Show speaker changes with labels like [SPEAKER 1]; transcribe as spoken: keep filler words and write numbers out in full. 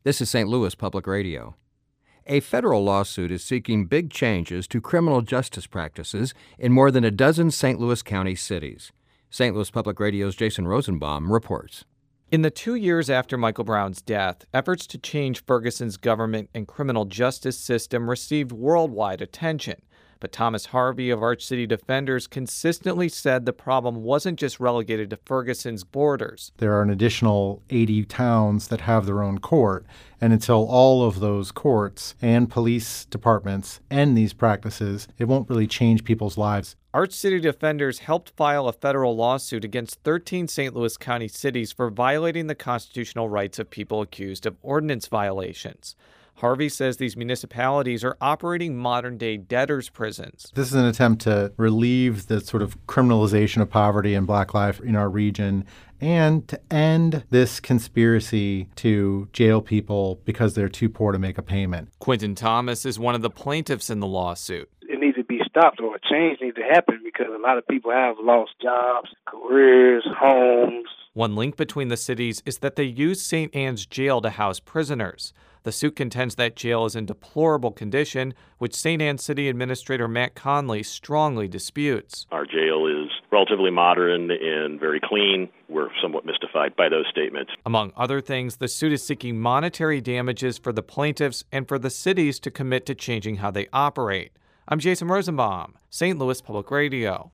[SPEAKER 1] This is Saint Louis Public Radio. A federal lawsuit is seeking big changes to criminal justice practices in more than a dozen Saint Louis County cities. Saint Louis Public Radio's Jason Rosenbaum reports.
[SPEAKER 2] In the two years after Michael Brown's death, efforts to change Ferguson's government and criminal justice system received worldwide attention. But Thomas Harvey of Arch City Defenders consistently said the problem wasn't just relegated to Ferguson's borders.
[SPEAKER 3] There are an additional eighty towns that have their own court, and until all of those courts and police departments end these practices, it won't really change people's lives.
[SPEAKER 2] Arch City Defenders helped file a federal lawsuit against thirteen Saint Louis County cities for violating the constitutional rights of people accused of ordinance violations. Harvey says these municipalities are operating modern-day debtors' prisons.
[SPEAKER 3] This is an attempt to relieve the sort of criminalization of poverty and black life in our region and to end this conspiracy to jail people because they're too poor to make a payment.
[SPEAKER 2] Quentin Thomas is one of the plaintiffs in the lawsuit.
[SPEAKER 4] It needs to be stopped, or a change needs to happen, because a lot of people have lost jobs, careers, homes.
[SPEAKER 2] One link between the cities is that they use Saint Anne's Jail to house prisoners. The suit contends that jail is in deplorable condition, which Saint Anne City Administrator Matt Conley strongly disputes.
[SPEAKER 5] Our jail is relatively modern and very clean. We're somewhat mystified by those statements.
[SPEAKER 2] Among other things, the suit is seeking monetary damages for the plaintiffs and for the cities to commit to changing how they operate. I'm Jason Rosenbaum, Saint Louis Public Radio.